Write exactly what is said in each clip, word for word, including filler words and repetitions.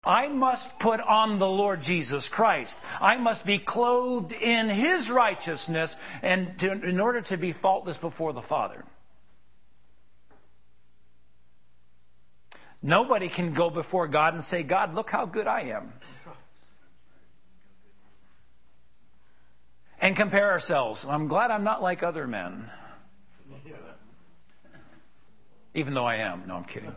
I must put on the Lord Jesus Christ. I must be clothed in His righteousness and to, in order to be faultless before the Father. Nobody can go before God and say, God, look how good I am. And compare ourselves. I'm glad I'm not like other men. Even though I am. No, I'm kidding.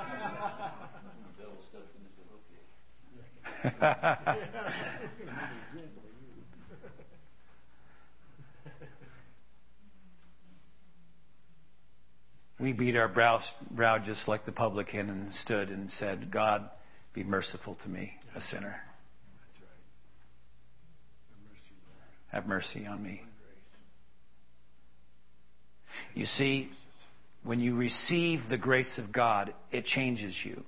We beat our brow, brow just like the publican and stood and said, God, be merciful to me, a sinner. Have mercy on me. You see, when you receive the grace of God, it changes you.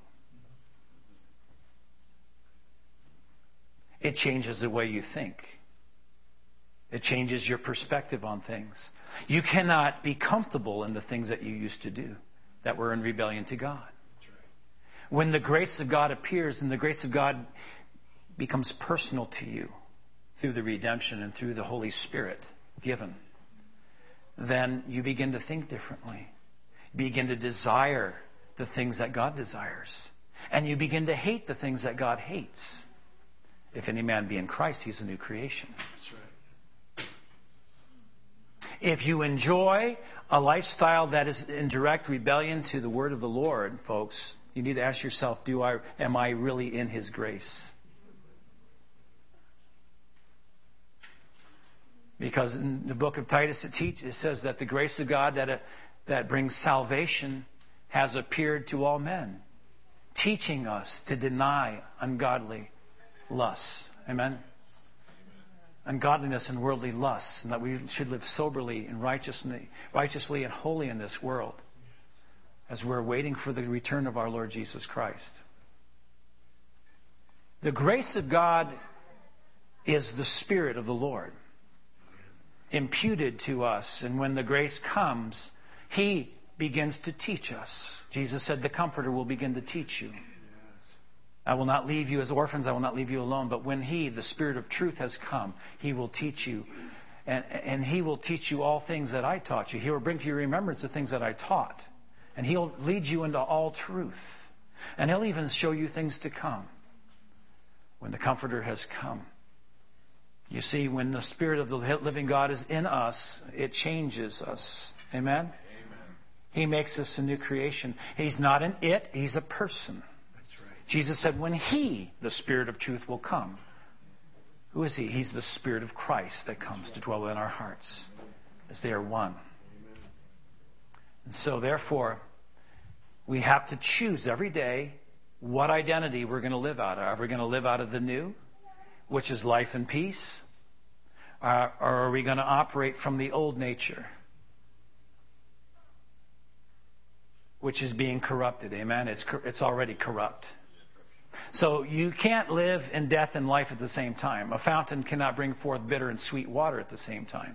It changes the way you think. It changes your perspective on things. You cannot be comfortable in the things that you used to do that were in rebellion to God. When the grace of God appears and the grace of God becomes personal to you through the redemption and through the Holy Spirit given, then you begin to think differently. You begin to desire the things that God desires. And you begin to hate the things that God hates. If any man be in Christ, he's a new creation. That's right. If you enjoy a lifestyle that is in direct rebellion to the word of the Lord, folks, you need to ask yourself, do I, am I really in His grace? Because in the book of Titus it, teach, it says that the grace of God that, uh, that brings salvation has appeared to all men, teaching us to deny ungodly lusts. Amen? Ungodliness and worldly lusts, and that we should live soberly and righteously, righteously and holy in this world as we're waiting for the return of our Lord Jesus Christ. The grace of God is the Spirit of the Lord imputed to us, and when the grace comes, He begins to teach us. Jesus said, the Comforter will begin to teach you. I will not leave you as orphans. I will not leave you alone. But when He, the Spirit of truth, has come, He will teach you. And, and He will teach you all things that I taught you. He will bring to your remembrance the things that I taught. And He'll lead you into all truth. And He'll even show you things to come when the Comforter has come. You see, when the Spirit of the living God is in us, it changes us. Amen? Amen. He makes us a new creation. He's not an it. He's a person. Jesus said, when He, the Spirit of truth, will come. Who is He? He's the Spirit of Christ that comes to dwell in our hearts as they are one. And so, therefore, we have to choose every day what identity we're going to live out of. Are we going to live out of the new, which is life and peace? Uh, or are we going to operate from the old nature, which is being corrupted? Amen? It's, it's already corrupt. So you can't live in death and life at the same time. A fountain cannot bring forth bitter and sweet water at the same time.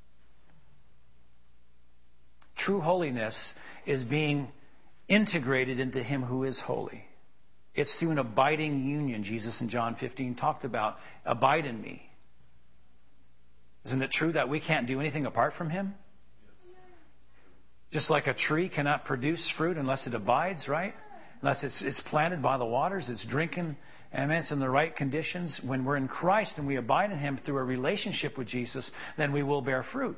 True holiness is being integrated into Him who is holy. It's through an abiding union. Jesus in John fifteen talked about, abide in me. Isn't it true that we can't do anything apart from Him? Just like a tree cannot produce fruit unless it abides, right? Unless it's, it's planted by the waters, it's drinking, and it's in the right conditions. When we're in Christ and we abide in Him through a relationship with Jesus, then we will bear fruit.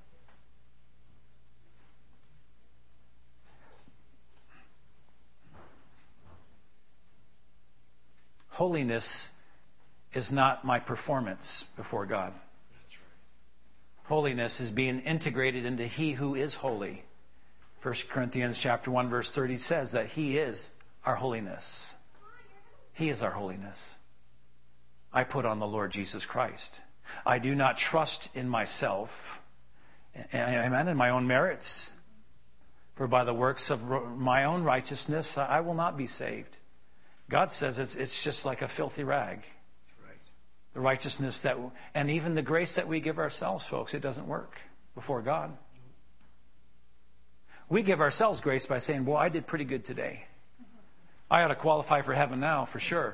Holiness is not my performance before God. Holiness is being integrated into He who is holy. First Corinthians chapter one verse thirty says that He is our holiness. He is our holiness. I put on the Lord Jesus Christ. I do not trust in myself, amen, in my own merits. For by the works of my own righteousness, I will not be saved. God says it's, it's just like a filthy rag. Right. The righteousness that, and even the grace that we give ourselves, folks, it doesn't work before God. We give ourselves grace by saying, boy, I did pretty good today. I ought to qualify for heaven now, for sure.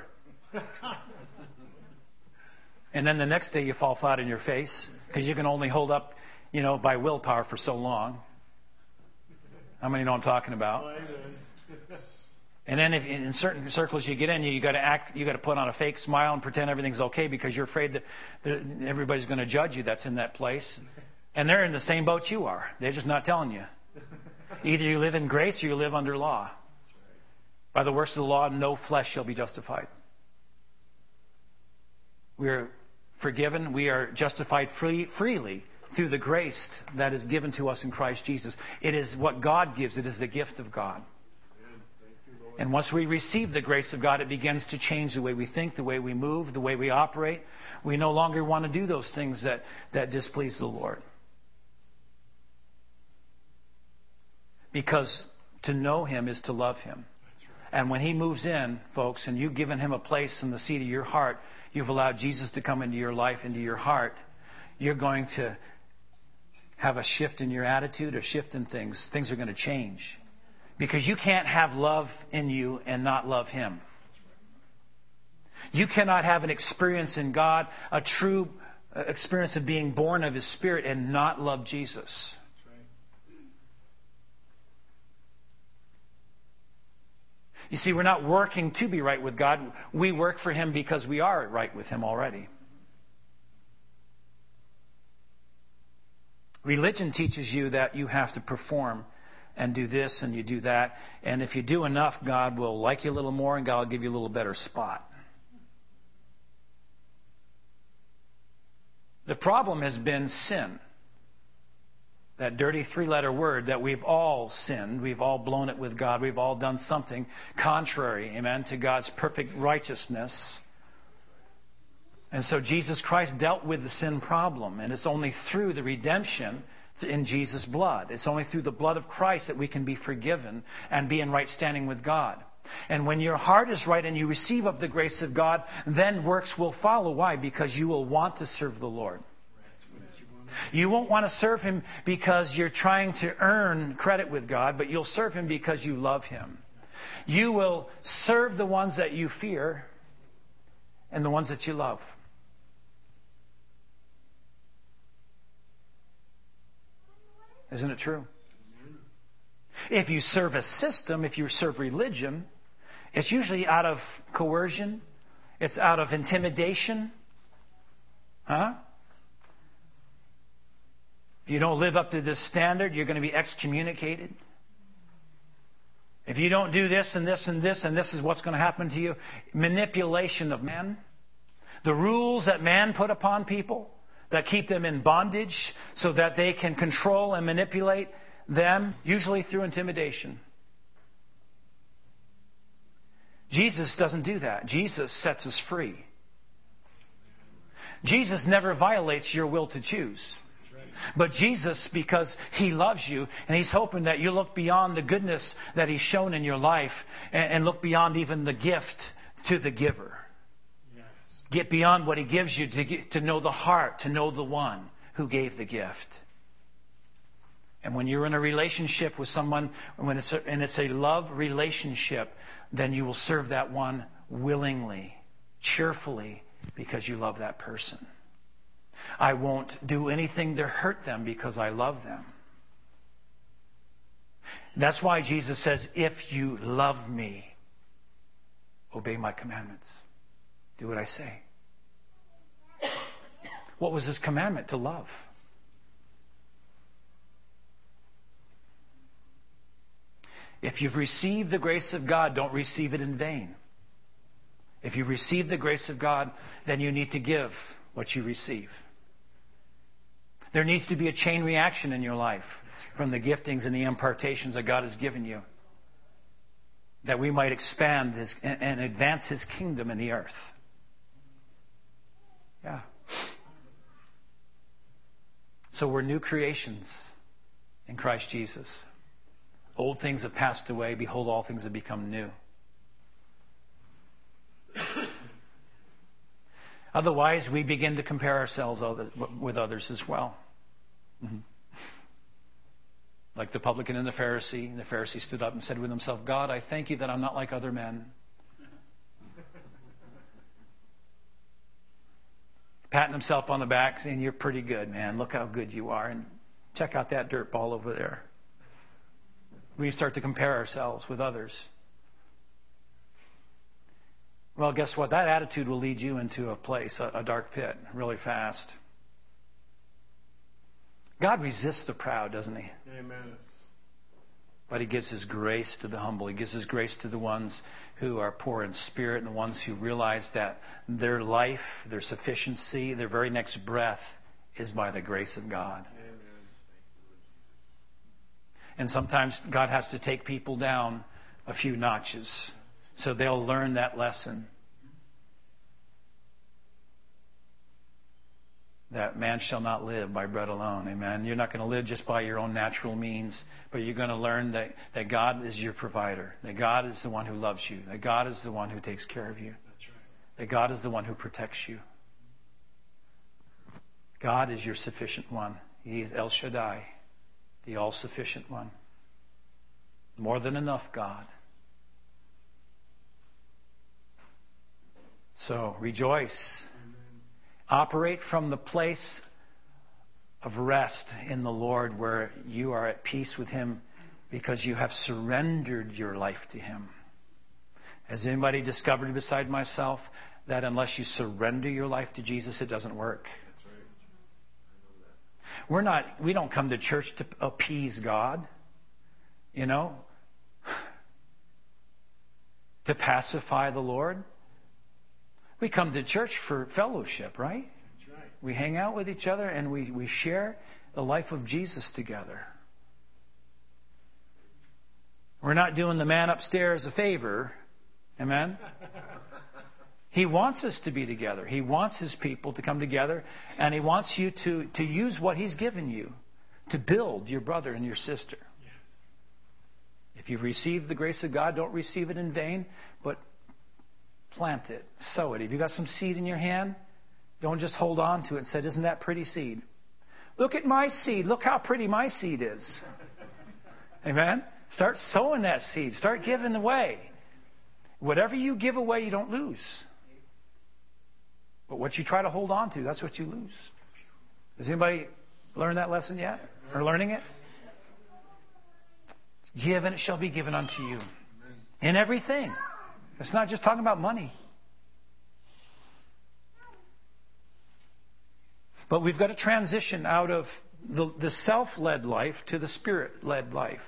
And then the next day you fall flat on your face because you can only hold up, you know, by willpower for so long. How many know what I'm talking about? And then if in certain circles you get in, you got to act, you got to put on a fake smile and pretend everything's okay because you're afraid that, that everybody's going to judge you that's in that place. And they're in the same boat you are. They're just not telling you. Either you live in grace or you live under law. By the works of the law, no flesh shall be justified. We are forgiven. We are justified free, freely through the grace that is given to us in Christ Jesus. It is what God gives. It is the gift of God. And once we receive the grace of God, it begins to change the way we think, the way we move, the way we operate. We no longer want to do those things that, that displease the Lord. Because to know Him is to love Him. And when He moves in, folks, and you've given Him a place in the seat of your heart, you've allowed Jesus to come into your life, into your heart, you're going to have a shift in your attitude, a shift in things. Things are going to change. Because you can't have love in you and not love Him. You cannot have an experience in God, a true experience of being born of His Spirit, and not love Jesus. You see, we're not working to be right with God. We work for Him because we are right with Him already. Religion teaches you that you have to perform and do this and you do that. And if you do enough, God will like you a little more and God will give you a little better spot. The problem has been sin. That dirty three-letter word that we've all sinned. We've all blown it with God. We've all done something contrary, amen, to God's perfect righteousness. And so Jesus Christ dealt with the sin problem. And it's only through the redemption in Jesus' blood. It's only through the blood of Christ that we can be forgiven and be in right standing with God. And when your heart is right and you receive of the grace of God, then works will follow. Why? Because you will want to serve the Lord. You won't want to serve Him because you're trying to earn credit with God, but you'll serve Him because you love Him. You will serve the ones that you fear and the ones that you love. Isn't it true? If you serve a system, if you serve religion, it's usually out of coercion. It's out of intimidation. Huh? If you don't live up to this standard, you're going to be excommunicated. If you don't do this and this and this and this is what's going to happen to you. Manipulation of men. The rules that man put upon people that keep them in bondage so that they can control and manipulate them, usually through intimidation. Jesus doesn't do that. Jesus sets us free. Jesus never violates your will to choose. But Jesus, because He loves you, and He's hoping that you look beyond the goodness that He's shown in your life and look beyond even the gift to the giver. Yes. Get beyond what He gives you to, get, to know the heart, to know the one who gave the gift. And when you're in a relationship with someone, when it's a, and it's a love relationship, then you will serve that one willingly, cheerfully, because you love that person. I won't do anything to hurt them because I love them. That's why Jesus says, if you love me, obey my commandments. Do what I say. What was His commandment? To love. If you've received the grace of God, don't receive it in vain. If you've received the grace of God, then you need to give what you receive. There needs to be a chain reaction in your life from the giftings and the impartations that God has given you, that we might expand His, and advance His kingdom in the earth. Yeah. So we're new creations in Christ Jesus. Old things have passed away. Behold, all things have become new. Otherwise, we begin to compare ourselves with others as well. Mm-hmm. Like the publican and the Pharisee. And the Pharisee stood up and said with himself, God, I thank you that I'm not like other men. Patting himself on the back, saying, you're pretty good, man. Look how good you are. And check out that dirt ball over there. We start to compare ourselves with others. Well, guess what? That attitude will lead you into a place, a, a dark pit, really fast. God resists the proud, doesn't He? Amen. But He gives His grace to the humble. He gives His grace to the ones who are poor in spirit and the ones who realize that their life, their sufficiency, their very next breath is by the grace of God. Amen. And sometimes God has to take people down a few notches so they'll learn that lesson. That man shall not live by bread alone. Amen. You're not going to live just by your own natural means, but you're going to learn that, that God is your provider, that God is the one who loves you, that God is the one who takes care of you, That's right. that God is the one who protects you. God is your sufficient one. He is El Shaddai, the all-sufficient one. More than enough God. So rejoice. Operate from the place of rest in the Lord where you are at peace with Him because you have surrendered your life to Him. Has anybody discovered beside myself that unless you surrender your life to Jesus, it doesn't work? That's right. I know that. We're not, we don't come to church to appease God, you know, to pacify the Lord. We come to church for fellowship, right? That's right. We hang out with each other and we, we share the life of Jesus together. We're not doing the man upstairs a favor. Amen? He wants us to be together. He wants His people to come together, and He wants you to, to use what He's given you to build your brother and your sister. Yes. If you've received the grace of God, don't receive it in vain, but plant it, sow it. If you've got some seed in your hand, don't just hold on to it and say, isn't that pretty seed? Look at my seed. Look how pretty my seed is. Amen? Start sowing that seed. Start giving away. Whatever you give away, you don't lose. But what you try to hold on to, that's what you lose. Has anybody learned that lesson yet? Or learning it? Give and it shall be given unto you. In everything. It's not just talking about money. But we've got to transition out of the, the self-led life to the Spirit-led life.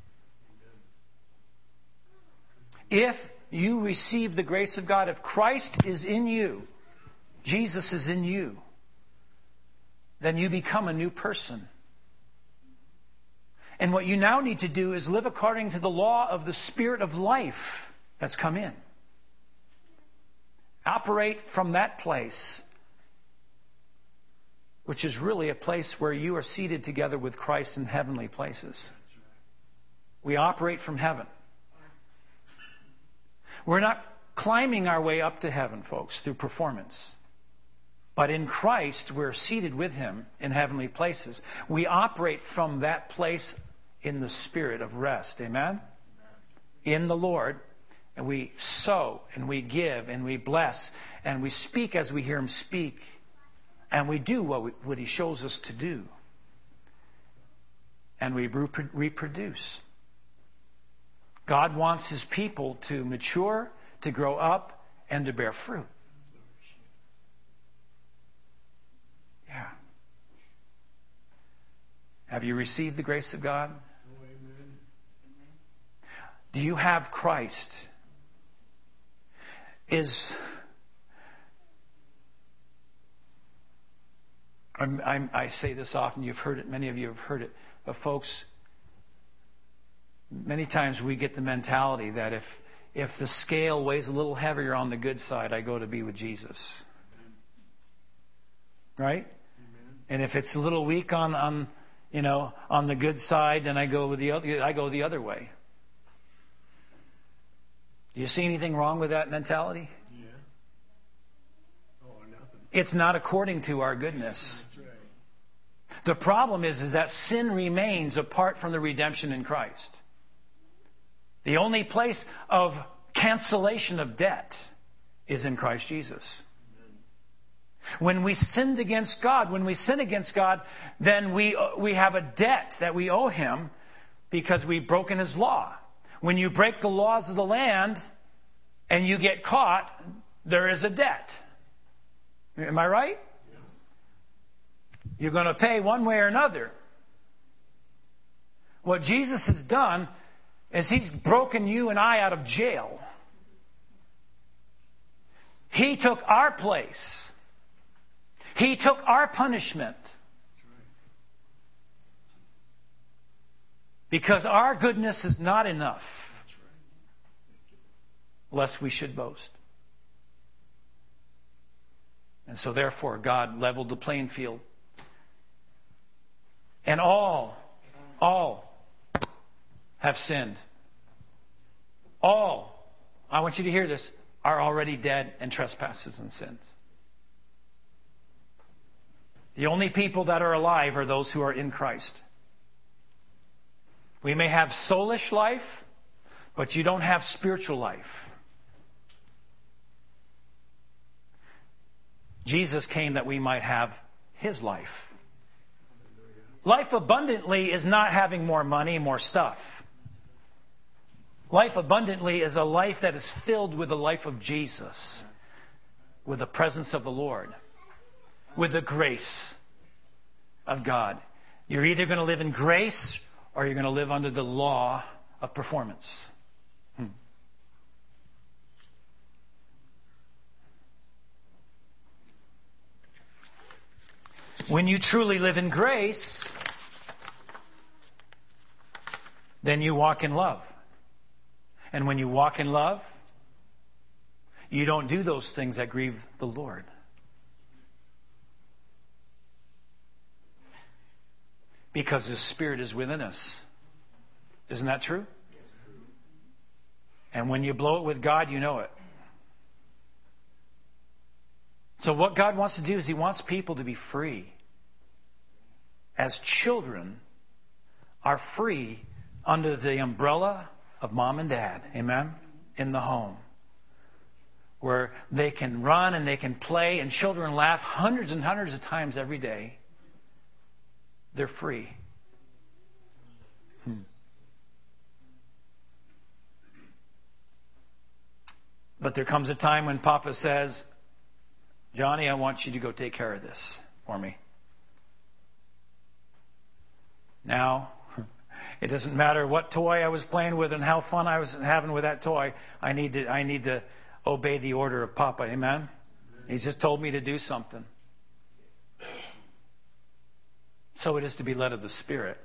If you receive the grace of God, if Christ is in you, Jesus is in you, then you become a new person. And what you now need to do is live according to the law of the Spirit of life that's come in. Operate from that place, which is really a place where you are seated together with Christ in heavenly places. We operate from heaven. We're not climbing our way up to heaven, folks, through performance. But in Christ, we're seated with Him in heavenly places. We operate from that place in the spirit of rest. Amen? In the Lord. And we sow, and we give, and we bless, and we speak as we hear Him speak. And we do what, we, what He shows us to do. And we reproduce. God wants His people to mature, to grow up, and to bear fruit. Yeah. Have you received the grace of God? Oh, amen. Do you have Christ? Is I'm, I'm, I say this often. You've heard it. Many of you have heard it. But folks, many times we get the mentality that if if the scale weighs a little heavier on the good side, I go to be with Jesus. Right? Amen. And if it's a little weak on, on you know on the good side, then I go with the other. I go the other way. Do you see anything wrong with that mentality? Yeah. Oh, nothing. It's not according to our goodness. That's right. The problem is, is that sin remains apart from the redemption in Christ. The only place of cancellation of debt is in Christ Jesus. When we sinned against God, when we sin against God, then we we have a debt that we owe Him because we've broken His law. When you break the laws of the land and you get caught, there is a debt. Am I right? Yes. You're going to pay one way or another. What Jesus has done is He's broken you and I out of jail. He took our place. He took our punishment. Because our goodness is not enough, lest we should boast. And so therefore God leveled the playing field. And all, all have sinned. All, I want you to hear this, are already dead in trespasses and sins. The only people that are alive are those who are in Christ. We may have soulish life, but you don't have spiritual life. Jesus came that we might have His life. Life abundantly is not having more money, more stuff. Life abundantly is a life that is filled with the life of Jesus, with the presence of the Lord, with the grace of God. You're either going to live in grace or you're going to live under the law of performance. Hmm. When you truly live in grace, then you walk in love. And when you walk in love, you don't do those things that grieve the Lord. Because His Spirit is within us. Isn't that true? And when you blow it with God, you know it. So what God wants to do is He wants people to be free. As children are free under the umbrella of mom and dad. Amen? In the home. Where they can run and they can play and children laugh hundreds and hundreds of times every day. They're free. Hmm. But there comes a time when Papa says, Johnny, I want you to go take care of this for me. Now, it doesn't matter what toy I was playing with and how fun I was having with that toy. I need to, I need to obey the order of Papa. Amen? He's just told me to do something. So it is to be led of the Spirit.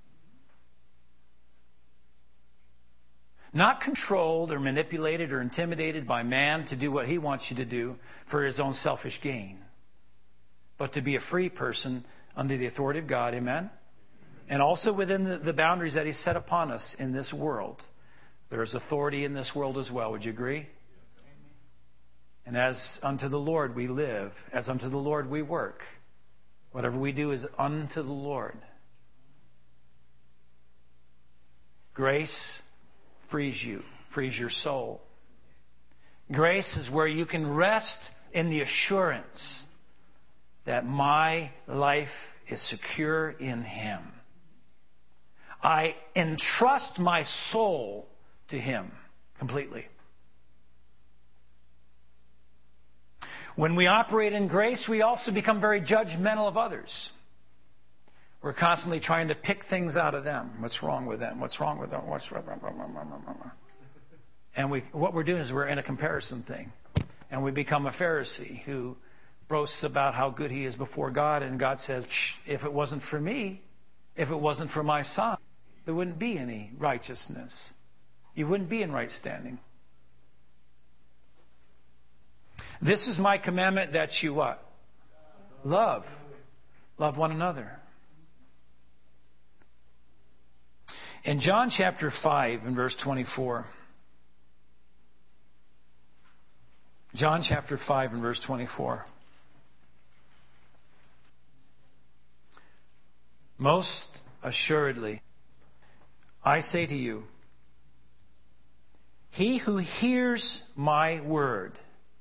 Not controlled or manipulated or intimidated by man to do what he wants you to do for his own selfish gain. But to be a free person under the authority of God. Amen? And also within the, the boundaries that He set upon us in this world. There is authority in this world as well. Would you agree? And as unto the Lord we live. As unto the Lord we work. Whatever we do is unto the Lord. Grace frees you, frees your soul. Grace is where you can rest in the assurance that my life is secure in Him. I entrust my soul to Him completely. When we operate in grace, we also become very judgmental of others. We're constantly trying to pick things out of them. What's wrong with them? What's wrong with them? What's wrong? And we, what we're doing is we're in a comparison thing. And we become a Pharisee who boasts about how good he is before God. And God says, if it wasn't for me, if it wasn't for my Son, there wouldn't be any righteousness. You wouldn't be in right standing. This is my commandment that you what? Love. Love one another. In John chapter five and verse twenty-four. John chapter five and verse twenty-four. Most assuredly, I say to you, he who hears my word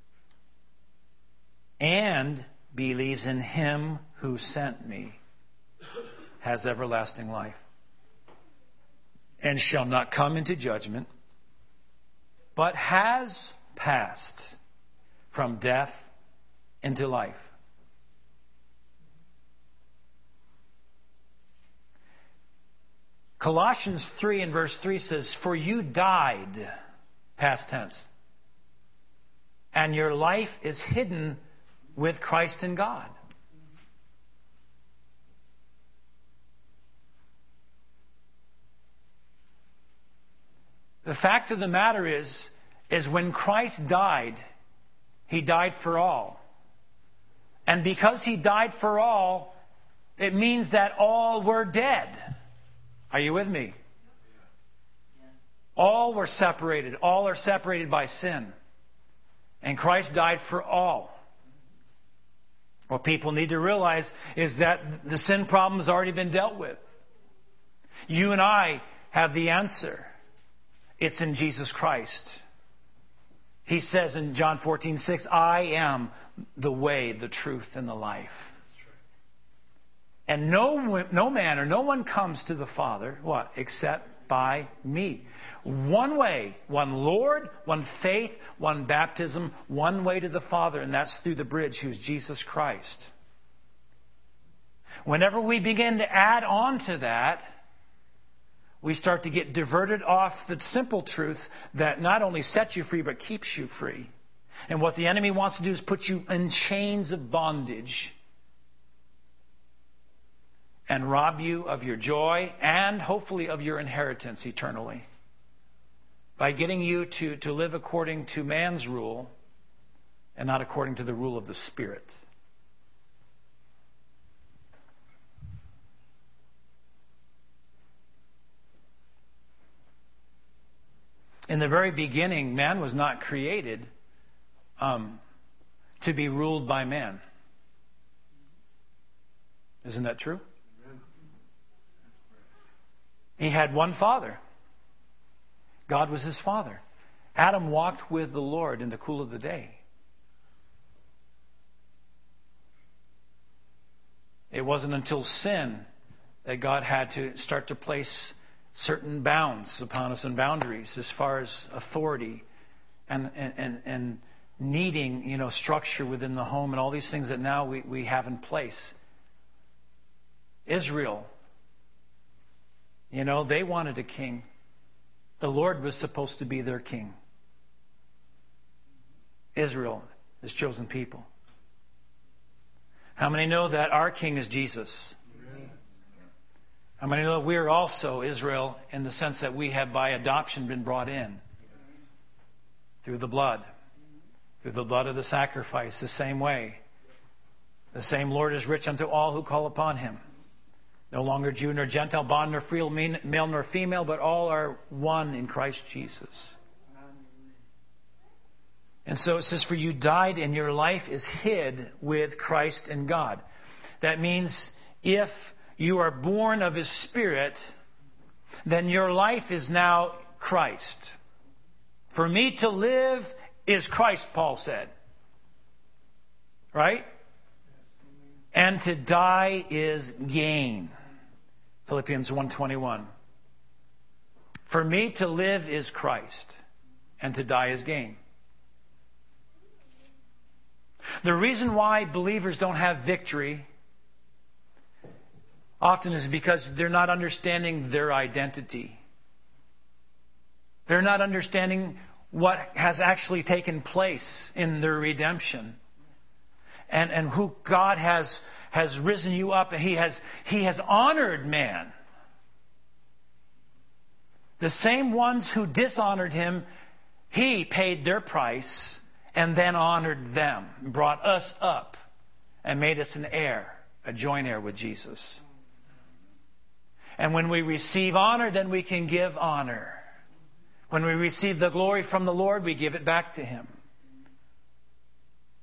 and believes in him who sent me has everlasting life, and shall not come into judgment, but has passed from death into life. Colossians three and verse three says, for you died, past tense, and your life is hidden with Christ in God. The fact of the matter is, is when Christ died, He died for all. And because He died for all, it means that all were dead. Are you with me? All were separated. All are separated by sin. And Christ died for all. What people need to realize is that the sin problem has already been dealt with. You and I have the answer. It's in Jesus Christ. He says in John fourteen six, I am the way, the truth, and the life. And no, no man or no one comes to the Father, what? Except by me. One way, one Lord, one faith, one baptism, one way to the Father, and that's through the bridge, who is Jesus Christ. Whenever we begin to add on to that, we start to get diverted off the simple truth that not only sets you free, but keeps you free. And what the enemy wants to do is put you in chains of bondage and rob you of your joy and hopefully of your inheritance eternally by getting you to, to live according to man's rule and not according to the rule of the Spirit. In the very beginning, man was not created um, to be ruled by man. Isn't that true? He had one father. God was his father. Adam walked with the Lord in the cool of the day. It wasn't until sin that God had to start to place certain bounds upon us and boundaries as far as authority and, and, and, and needing, you know, structure within the home and all these things that now we, we have in place. Israel, you know, they wanted a king. The Lord was supposed to be their king. Israel, His chosen people. How many know that our king is Jesus? How many know that we are also Israel in the sense that we have by adoption been brought in through the blood, through the blood of the sacrifice, the same way. The same Lord is rich unto all who call upon Him. No longer Jew nor Gentile, bond nor free, male nor female, but all are one in Christ Jesus. And so it says, for you died and your life is hid with Christ in God. That means if you are born of His Spirit, then your life is now Christ. For me to live is Christ, Paul said. Right? And to die is gain. Philippians one twenty-one. For me to live is Christ, and to die is gain. The reason why believers don't have victory often is because they're not understanding their identity. They're not understanding what has actually taken place in their redemption. And, and who God has, has risen you up. And He has, He has honored man. The same ones who dishonored Him, He paid their price and then honored them. Brought us up and made us an heir, a joint heir with Jesus. And when we receive honor, then we can give honor. When we receive the glory from the Lord, we give it back to Him.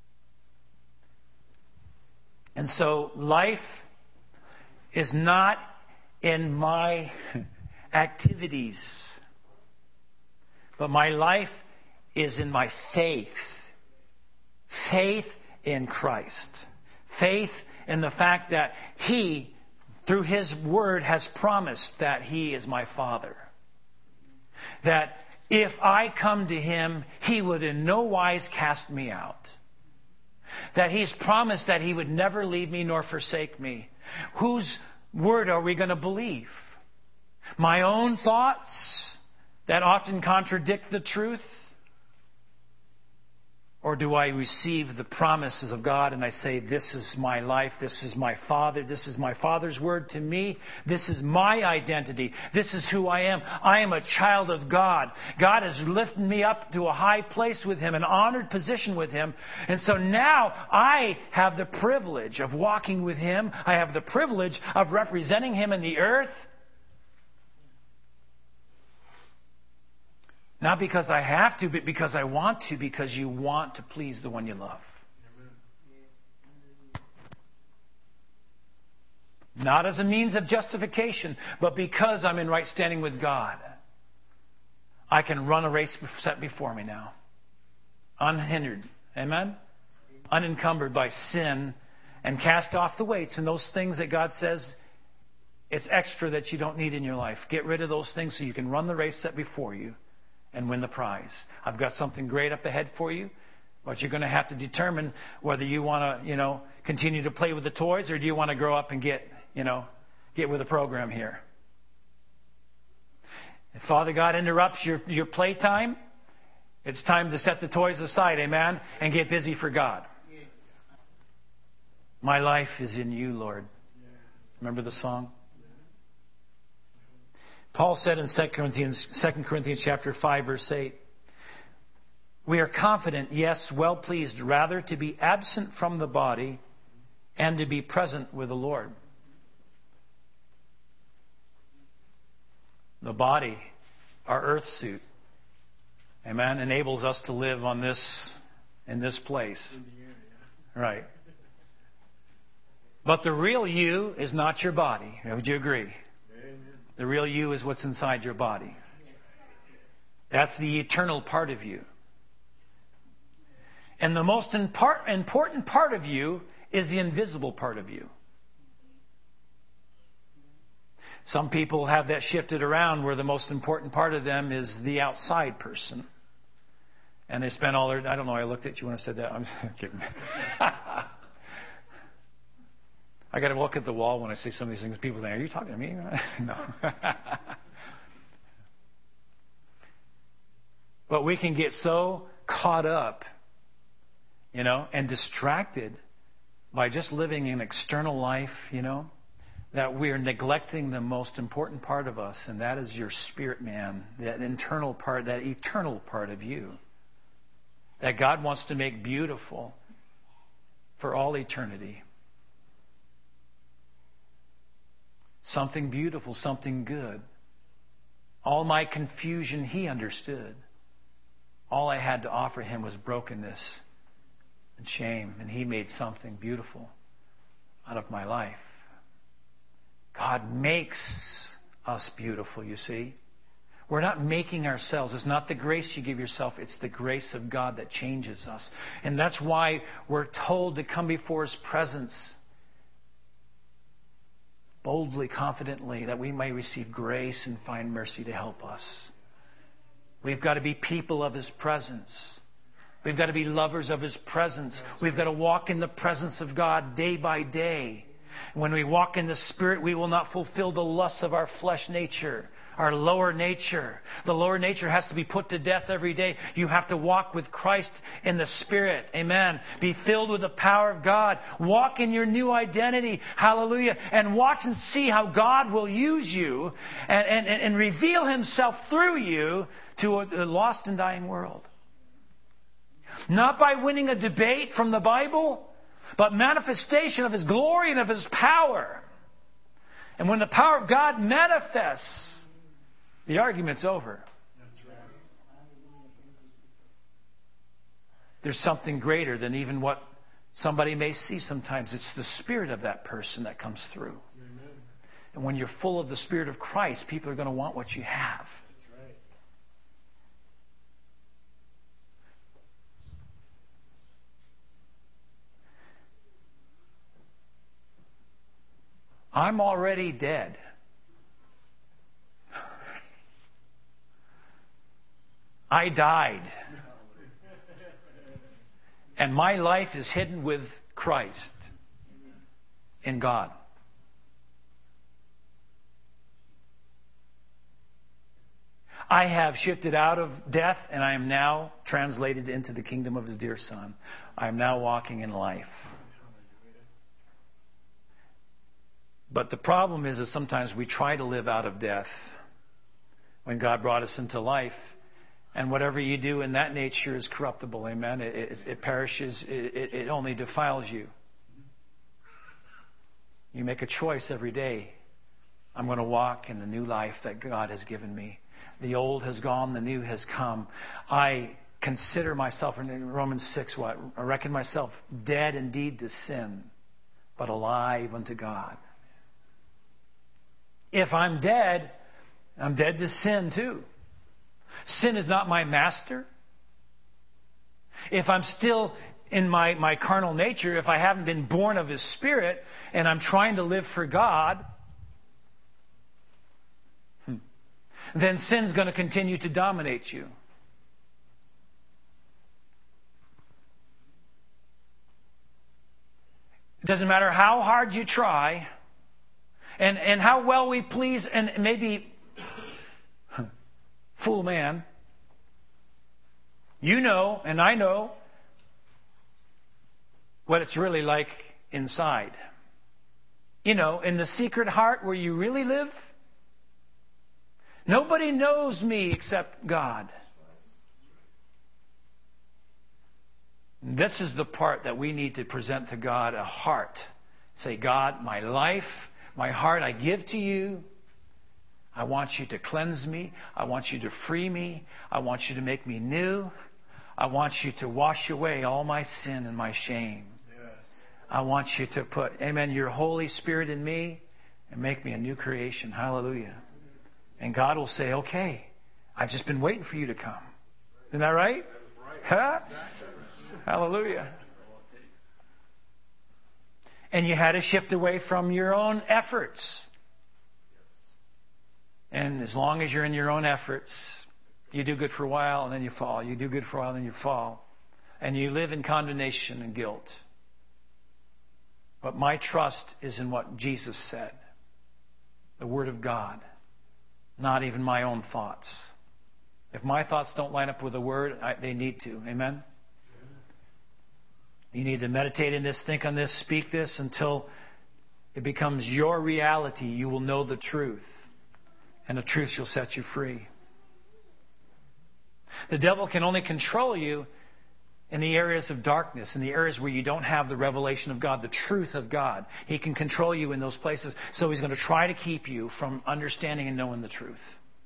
And so life is not in my activities, but my life is in my faith. Faith in Christ. Faith in the fact that He, through His Word, has promised that He is my Father. That if I come to Him, He would in no wise cast me out. That He's promised that He would never leave me nor forsake me. Whose word are we going to believe? My own thoughts that often contradict the truth? Or do I receive the promises of God and I say, this is my life, this is my Father, this is my Father's word to me, this is my identity, this is who I am. I am a child of God. God has lifted me up to a high place with Him, an honored position with Him. And so now I have the privilege of walking with Him. I have the privilege of representing Him in the earth. Not because I have to, but because I want to, because you want to please the one you love. Not as a means of justification, but because I'm in right standing with God. I can run a race set before me now. Unhindered. Amen? Unencumbered by sin, and cast off the weights and those things that God says it's extra that you don't need in your life. Get rid of those things so you can run the race set before you and win the prize. I've got something great up ahead for you, but you're going to have to determine whether you want to, you know, continue to play with the toys, or do you want to grow up and get, you know, get with the program here. If Father God interrupts your, your playtime, it's time to set the toys aside, amen, and get busy for God. My life is in you, Lord. Remember the song? Paul said in Second Corinthians, Second Corinthians chapter five, verse eight, we are confident, yes, well pleased, rather to be absent from the body and to be present with the Lord. The body, our earth suit, amen, enables us to live on this, in this place. Right. But the real you is not your body. Would you agree? The real you is what's inside your body. That's the eternal part of you. And the most impar- important part of you is the invisible part of you. Some people have that shifted around where the most important part of them is the outside person. And they spend all their... I don't know, I looked at you when I said that. I'm kidding. I got to look at the wall when I say some of these things. People think, are you talking to me? No. But we can get so caught up, you know, and distracted by just living an external life, you know, that we're neglecting the most important part of us, and that is your spirit man, that internal part, that eternal part of you, that God wants to make beautiful for all eternity. Something beautiful, something good. All my confusion, He understood. All I had to offer Him was brokenness and shame, and He made something beautiful out of my life. God makes us beautiful, you see. We're not making ourselves. It's not the grace you give yourself. It's the grace of God that changes us. And that's why we're told to come before His presence boldly, confidently, that we may receive grace and find mercy to help us. We've got to be people of His presence. We've got to be lovers of His presence. We've got to walk in the presence of God day by day. When we walk in the Spirit, we will not fulfill the lusts of our flesh nature, our lower nature. The lower nature has to be put to death every day. You have to walk with Christ in the Spirit. Amen. Be filled with the power of God. Walk in your new identity. Hallelujah. And watch and see how God will use you and, and, and reveal Himself through you to a lost and dying world. Not by winning a debate from the Bible, but manifestation of His glory and of His power. And when the power of God manifests, the argument's over. That's right. There's something greater than even what somebody may see sometimes. It's the spirit of that person that comes through. Amen. And when you're full of the Spirit of Christ, people are going to want what you have. That's right. I'm already dead. I died. And my life is hidden with Christ in God. I have shifted out of death and I am now translated into the kingdom of His dear Son. I am now walking in life. But the problem is that sometimes we try to live out of death when God brought us into life. And whatever you do in that nature is corruptible. Amen. It, it, it perishes. It, it only defiles you. You make a choice every day. I'm going to walk in the new life that God has given me. The old has gone. The new has come. I consider myself, in Romans six, what? I reckon myself dead indeed to sin, but alive unto God. If I'm dead, I'm dead to sin too. Sin is not my master. If I'm still in my, my carnal nature, if I haven't been born of His Spirit, and I'm trying to live for God, hmm, then sin's going to continue to dominate you. It doesn't matter how hard you try, and, and how well we please, and maybe fool man. You know, and I know, what it's really like inside. You know, in the secret heart where you really live. Nobody knows me except God. This is the part that we need to present to God, a heart. Say, God, my life, my heart I give to you. I want you to cleanse me. I want you to free me. I want you to make me new. I want you to wash away all my sin and my shame. Yes. I want you to put, amen, your Holy Spirit in me and make me a new creation. Hallelujah. And God will say, okay, I've just been waiting for you to come. Isn't that right? Huh? Hallelujah. And you had to shift away from your own efforts. And as long as you're in your own efforts, you do good for a while and then you fall. You do good for a while and then you fall. And you live in condemnation and guilt. But my trust is in what Jesus said. The Word of God. Not even my own thoughts. If my thoughts don't line up with the Word, I, they need to. Amen? You need to meditate in this, think on this, speak this until it becomes your reality. You will know the truth. And the truth shall set you free. The devil can only control you in the areas of darkness, in the areas where you don't have the revelation of God, the truth of God. He can control you in those places. So he's going to try to keep you from understanding and knowing the truth.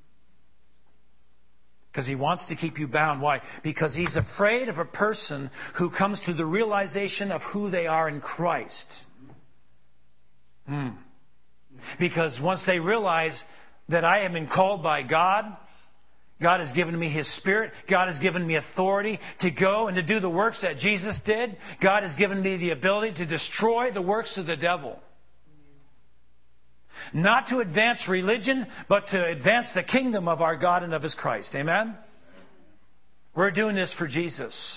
Because he wants to keep you bound. Why? Because he's afraid of a person who comes to the realization of who they are in Christ. Hmm. Because once they realize that I have been called by God, God has given me His Spirit. God has given me authority to go and to do the works that Jesus did. God has given me the ability to destroy the works of the devil. Not to advance religion, but to advance the kingdom of our God and of His Christ. Amen? We're doing this for Jesus.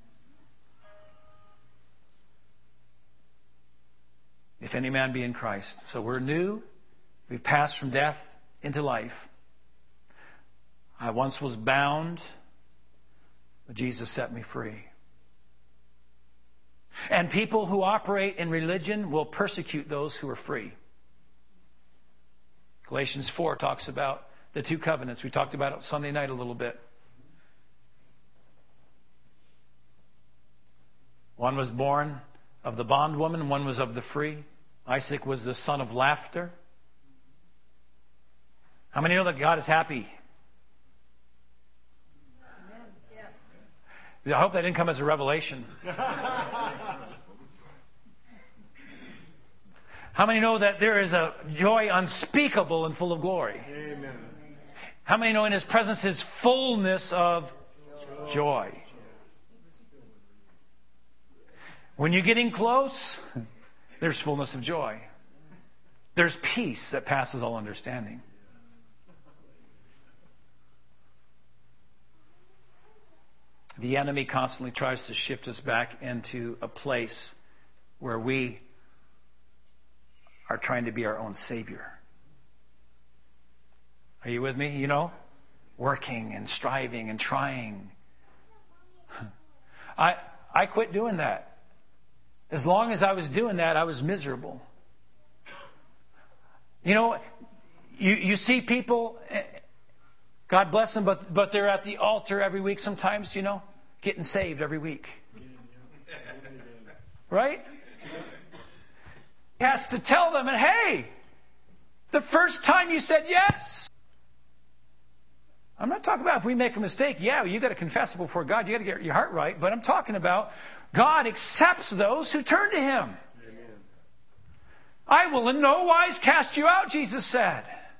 If any man be in Christ. So we're new. We've passed from death into life. I once was bound, but Jesus set me free. And people who operate in religion will persecute those who are free. Galatians four talks about the two covenants. We talked about it Sunday night a little bit. One was born of the bondwoman, one was of the free. Isaac was the son of laughter. How many know that God is happy? I hope that didn't come as a revelation. How many know that there is a joy unspeakable and full of glory? Amen. How many know in His presence is fullness of joy? When you're getting close, there's fullness of joy. There's peace that passes all understanding. The enemy constantly tries to shift us back into a place where we are trying to be our own savior. Are you with me? You know? Working and striving and trying. I I quit doing that. As long as I was doing that, I was miserable. You know, you, you see people, God bless them, but, but they're at the altar every week sometimes, you know, getting saved every week. Right? He has to tell them, and hey, the first time you said yes. I'm not talking about if we make a mistake. Yeah, you got to confess it before God. You got to get your heart right. But I'm talking about God accepts those who turn to Him. Amen. I will in no wise cast you out, Jesus said.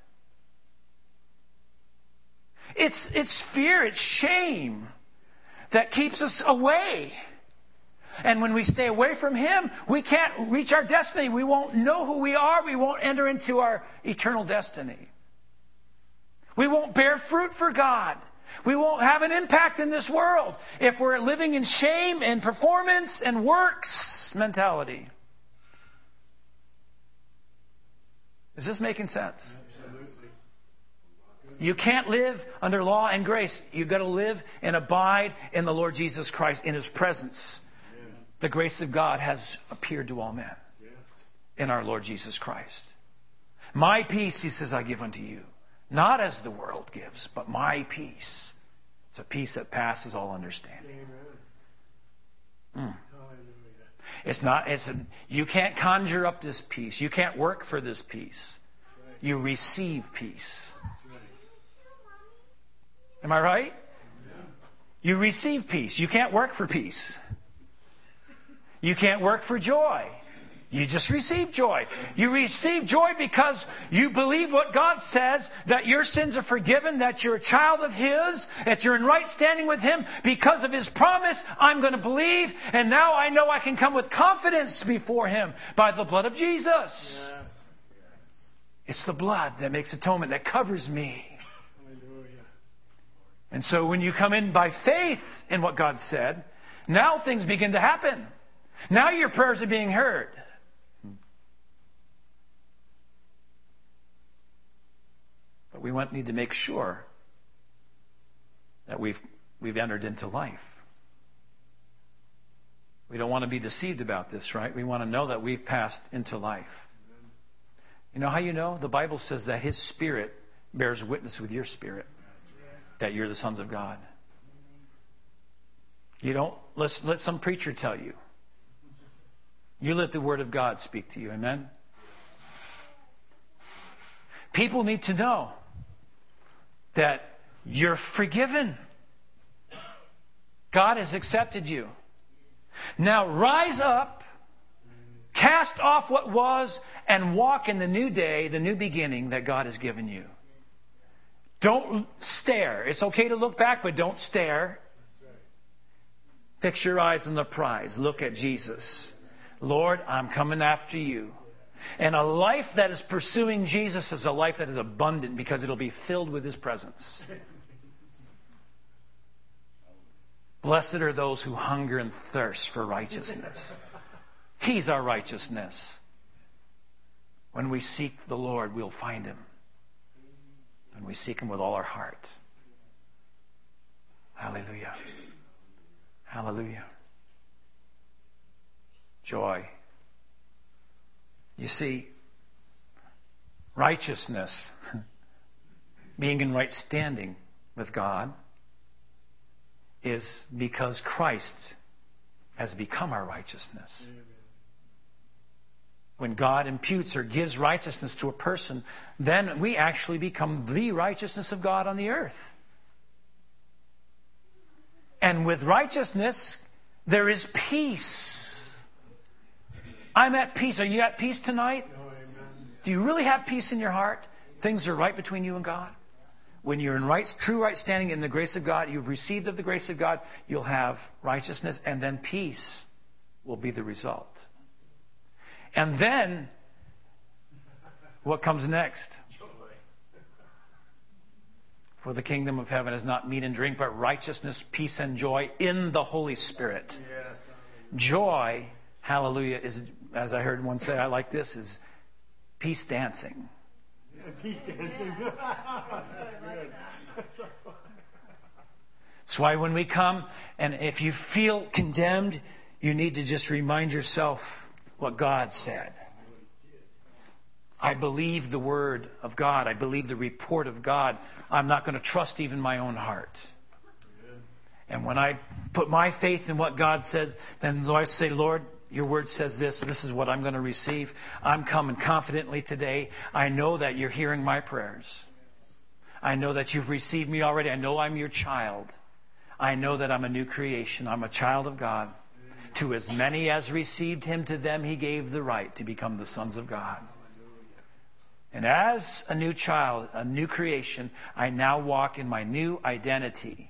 It's, it's fear, it's shame that keeps us away. And when we stay away from Him, we can't reach our destiny. We won't know who we are. We won't enter into our eternal destiny. We won't bear fruit for God. We won't have an impact in this world if we're living in shame and performance and works mentality. Is this making sense? Absolutely. You can't live under law and grace. You've got to live and abide in the Lord Jesus Christ, in His presence. Yes. The grace of God has appeared to all men Yes. in our Lord Jesus Christ. My peace, He says, I give unto you. Not as the world gives, but my peace. It's a peace that passes all understanding. Amen. Mm. Hallelujah. It's not. It's a, you can't conjure up this peace. You can't work for this peace. Right. You receive peace. That's right. Am I right? Yeah. You receive peace. You can't work for peace. You can't work for joy. You just receive joy. You receive joy because you believe what God says, that your sins are forgiven, that you're a child of His, that you're in right standing with Him because of His promise. I'm going to believe, and now I know I can come with confidence before Him by the blood of Jesus. Yes. It's the blood that makes atonement, that covers me. Hallelujah. And so when you come in by faith in what God said, now things begin to happen. Now your prayers are being heard. But we want, need to make sure that we've, we've entered into life. We don't want to be deceived about this, right? We want to know that we've passed into life. Amen. You know how you know? The Bible says that His Spirit bears witness with your spirit that you're the sons of God. You don't let, let some preacher tell you. You let the Word of God speak to you. Amen? People need to know that you're forgiven. God has accepted you. Now rise up, cast off what was, and walk in the new day, the new beginning that God has given you. Don't stare. It's okay to look back, but don't stare. Fix your eyes on the prize. Look at Jesus. Lord, I'm coming after you. And a life that is pursuing Jesus is a life that is abundant because it'll be filled with His presence. Blessed are those who hunger and thirst for righteousness. He's our righteousness. When we seek the Lord, we'll find Him. When we seek Him with all our heart. Hallelujah. Hallelujah. Joy. You see, righteousness, being in right standing with God, is because Christ has become our righteousness. Amen. When God imputes or gives righteousness to a person, then we actually become the righteousness of God on the earth. And with righteousness, there is peace. I'm at peace. Are you at peace tonight? Oh, Do you really have peace in your heart? Things are right between you and God? When you're in right, true right standing in the grace of God, you've received of the grace of God, you'll have righteousness, and then peace will be the result. And then, what comes next? For the kingdom of heaven is not meat and drink, but righteousness, peace, and joy in the Holy Spirit. Yes. Joy, hallelujah, is, as I heard one say, I like this, is peace dancing. Peace dancing. Good. That's why when we come, and if you feel condemned, you need to just remind yourself what God said. I believe the word of God. I believe the report of God. I'm not going to trust even my own heart. And when I put my faith in what God says, then I say, Lord, your word says this. This is what I'm going to receive. I'm coming confidently today. I know that you're hearing my prayers. I know that you've received me already. I know I'm your child. I know that I'm a new creation. I'm a child of God. To as many as received him, to them he gave the right to become the sons of God. And as a new child, a new creation, I now walk in my new identity.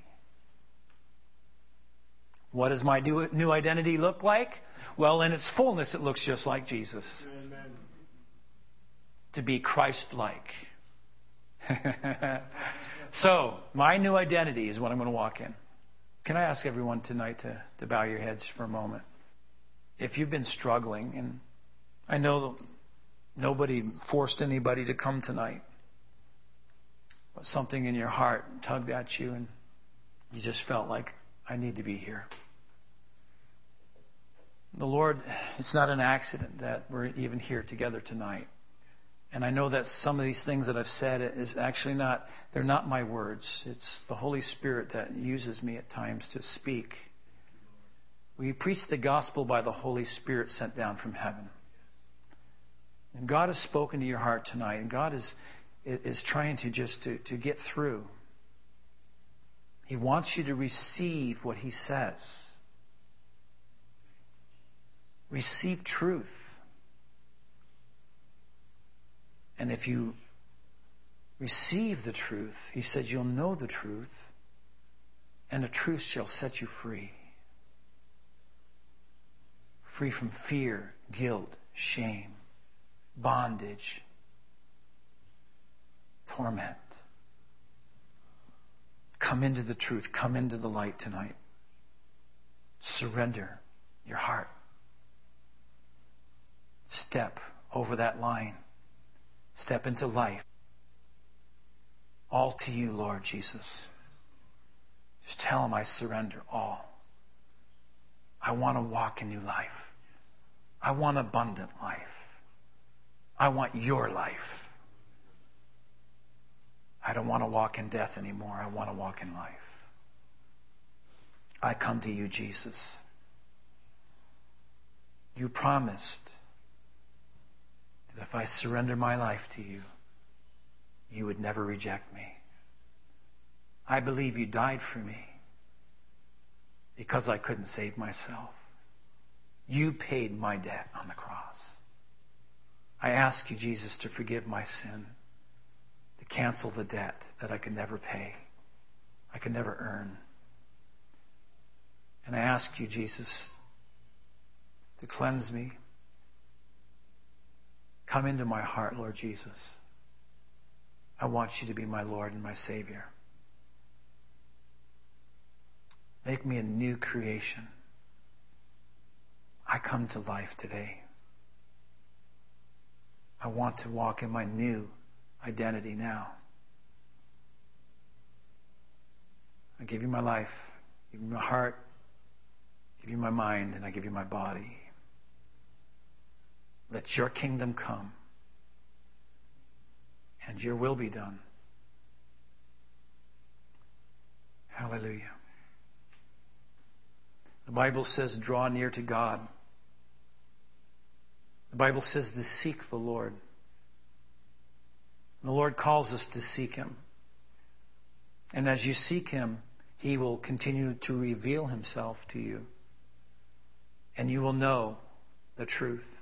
What does my new identity look like? Well, in its fullness, it looks just like Jesus. Amen. To be Christ-like. So, my new identity is what I'm going to walk in. Can I ask everyone tonight to, to bow your heads for a moment? If you've been struggling, and I know nobody forced anybody to come tonight, but something in your heart tugged at you and you just felt like, I need to be here. The Lord, it's not an accident that we're even here together tonight. And I know that some of these things that I've said is actually not, they're not my words. It's the Holy Spirit that uses me at times to speak. We preach the gospel by the Holy Spirit sent down from heaven. And God has spoken to your heart tonight, and God is, is trying to just to, to get through. He wants you to receive what He says. Receive truth. And if you receive the truth, He said, you'll know the truth, and the truth shall set you free. Free from fear, guilt, shame, bondage, torment. Come into the truth. Come into the light tonight. Surrender your heart. Step over that line. Step into life. All to you, Lord Jesus. Just tell Him I surrender all. I want to walk in new life. I want abundant life. I want your life. I don't want to walk in death anymore. I want to walk in life. I come to you, Jesus. You promised that if I surrender my life to you, you would never reject me. I believe you died for me because I couldn't save myself. You paid my debt on the cross. I ask you, Jesus, to forgive my sin, to cancel the debt that I could never pay, I could never earn. And I ask you, Jesus, to cleanse me. Come into my heart, Lord Jesus. I want you to be my Lord and my Savior. Make me a new creation. I come to life today. I want to walk in my new identity now. I give you my life, give you my heart, give you my mind, and I give you my body. Let your kingdom come and your will be done. Hallelujah. The Bible says, draw near to God. The Bible says to seek the Lord. The Lord calls us to seek Him. And as you seek Him, He will continue to reveal Himself to you. And you will know the truth.